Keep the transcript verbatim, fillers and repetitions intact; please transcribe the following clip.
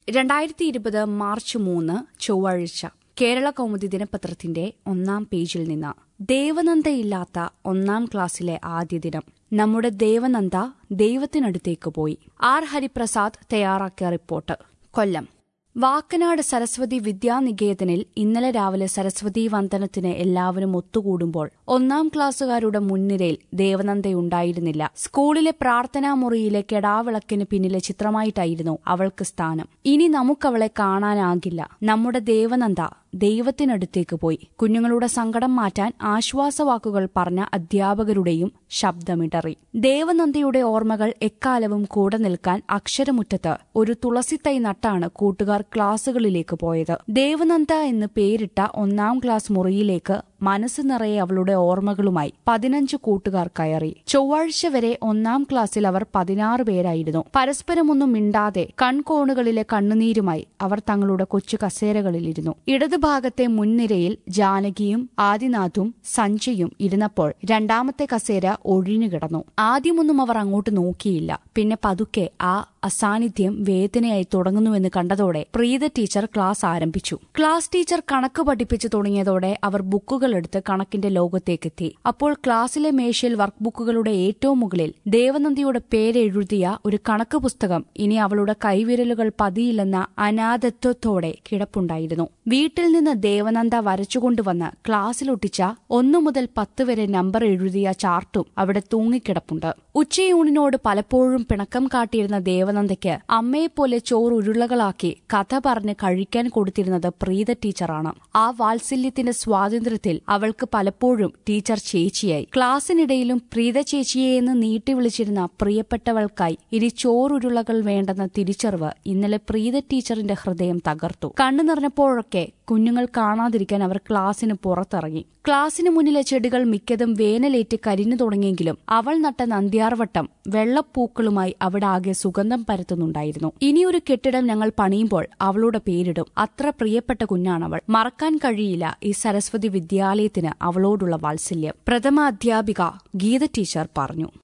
രണ്ടായിരത്തി ഇരുപത് മാർച്ച് മൂന്ന് ചൊവ്വാഴ്ച കേരള കൗമുദി ദിനപത്രത്തിന്റെ ഒന്നാം പേജിൽ നിന്ന് ദേവനന്ദയില്ലാത്ത ഒന്നാം ക്ലാസ്സിലെ ആദ്യ ദിനം. നമ്മുടെ ദേവനന്ദ ദൈവത്തിനടുത്തേക്ക് പോയി. ആർ ഹരിപ്രസാദ് തയ്യാറാക്കിയ റിപ്പോർട്ട്. കൊല്ലം വാക്കനാട് സരസ്വതി വിദ്യാനികേതനിൽ ഇന്നലെ രാവിലെ സരസ്വതി വന്ദനത്തിന് എല്ലാവരും ഒത്തുകൂടുമ്പോൾ ഒന്നാം ക്ലാസ്സുകാരുടെ മുൻനിരയിൽ ദേവനന്ദയുണ്ടായിരുന്നില്ല. സ്കൂളിലെ പ്രാർത്ഥനാ മുറിയിലെ കെടാവിളക്കിന് പിന്നിലെ ചിത്രമായിട്ടായിരുന്നു അവൾക്ക് സ്ഥാനം. ഇനി നമുക്കവളെ കാണാനാകില്ല. നമ്മുടെ ദേവനന്ദ ദൈവത്തിനടുത്തേക്ക് പോയി. കുഞ്ഞുങ്ങളുടെ സങ്കടം മാറ്റാൻ ആശ്വാസവാക്കുകൾ പറഞ്ഞ അധ്യാപകരുടെയും ശബ്ദമിടറി. ദേവനന്ദയുടെ ഓർമ്മകൾ എക്കാലവും കൂടെ നിൽക്കാൻ അക്ഷരമുറ്റത്ത് ഒരു തുളസിത്തൈ നട്ടാണ് കൂട്ടുകാർ ക്ലാസുകളിലേക്ക് പോയത്. ദേവനന്ദ എന്ന് പേരിട്ട ഒന്നാം ക്ലാസ് മുറിയിലേക്ക് മനസ്സ് നിറയെ അവളുടെ ഓർമ്മകളുമായി പതിനഞ്ച് കൂട്ടുകാർ കയറി. ചൊവ്വാഴ്ച വരെ ഒന്നാം ക്ലാസ്സിൽ അവർ പതിനാറ് പേരായിരുന്നു. പരസ്പരമൊന്നും മിണ്ടാതെ കൺകോണുകളിലെ കണ്ണുനീരുമായി അവർ തങ്ങളുടെ കൊച്ചു കസേരകളിലിരുന്നു. ഇടതുഭാഗത്തെ മുൻനിരയിൽ ജാനകിയും ആദിനാഥും സഞ്ജയും ഇരുന്നപ്പോൾ രണ്ടാമത്തെ കസേര ഒഴിഞ്ഞുകിടന്നു. ആദ്യമൊന്നും അവർ അങ്ങോട്ട് നോക്കിയില്ല. പിന്നെ പതുക്കെ ആ അസാന്നിധ്യം വേദനയായി തുടങ്ങുന്നുവെന്ന് കണ്ടതോടെ പ്രീത ടീച്ചർ ക്ലാസ് ആരംഭിച്ചു. ക്ലാസ് ടീച്ചർ കണക്ക് പഠിപ്പിച്ചു തുടങ്ങിയതോടെ അവർ ബുക്കുകൾ എടുത്ത് കണക്കിന്റെ ലോകത്തേക്കെത്തി. അപ്പോൾ ക്ലാസ്സിലെ മേശയിൽ വർക്ക് ബുക്കുകളുടെ ഏറ്റവും മുകളിൽ ദേവനന്ദയുടെ പേരെഴുതിയ ഒരു കണക്ക് പുസ്തകം ഇനി അവളുടെ കൈവിരലുകൾ പതിയില്ലെന്ന അനാഥത്വത്തോടെ കിടപ്പുണ്ടായിരുന്നു. വീട്ടിൽ നിന്ന് ദേവനന്ദ വരച്ചുകൊണ്ടുവന്ന് ക്ലാസ്സിലൊട്ടിച്ച ഒന്നു മുതൽ പത്ത് വരെ നമ്പർ എഴുതിയ ചാർട്ടും അവിടെ തൂങ്ങിക്കിടപ്പുണ്ട്. ഉച്ചയൂണിനോട് പലപ്പോഴും പിണക്കം കാട്ടിയിരുന്ന ദേവനന്ദയ്ക്ക് അമ്മയെപ്പോലെ ചോറ് ഉരുളകളാക്കി കഥ പറഞ്ഞ് കഴിക്കാൻ കൊടുത്തിരുന്നത് പ്രീത ടീച്ചറാണ്. ആ വാത്സല്യത്തിന്റെ സ്വാതന്ത്ര്യത്തിൽ അവൾക്ക് പലപ്പോഴും ടീച്ചർ ചേച്ചിയായി. ക്ലാസ്സിനിടയിലും പ്രീത ചേച്ചിയെയെന്ന് നീട്ടി വിളിച്ചിരുന്ന പ്രിയപ്പെട്ടവൾക്കായി ഇനി ചോറുരുളകൾ വേണ്ടെന്ന തിരിച്ചറിവ് ഇന്നലെ പ്രീത ടീച്ചറിന്റെ ഹൃദയം തകർത്തു. കണ്ണു നിറഞ്ഞപ്പോഴൊക്കെ കുഞ്ഞുങ്ങൾ കാണാതിരിക്കാൻ അവർ ക്ലാസ്സിന് പുറത്തിറങ്ങി. ക്ലാസ്സിന് മുന്നിലെ ചെടികൾ മിക്കതും വേനലേറ്റ് കരിഞ്ഞു തുടങ്ങിയെങ്കിലും അവൾ നട്ട നന്ദ്യാർവട്ടം വെള്ളപ്പൂക്കളുമായി അവിടെ ആകെ സുഗന്ധം പരത്തുന്നുണ്ടായിരുന്നു. ഇനിയൊരു കെട്ടിടം ഞങ്ങൾ പണിയുമ്പോൾ അവളുടെ പേരിടും. അത്ര പ്രിയപ്പെട്ട കുഞ്ഞാണവൾ. മറക്കാൻ കഴിയില്ല ഈ സരസ്വതി വിദ്യാലയത്തിന് അവളോടുള്ള വാത്സല്യം. പ്രഥമ അധ്യാപിക ഗീത ടീച്ചർ പറഞ്ഞു.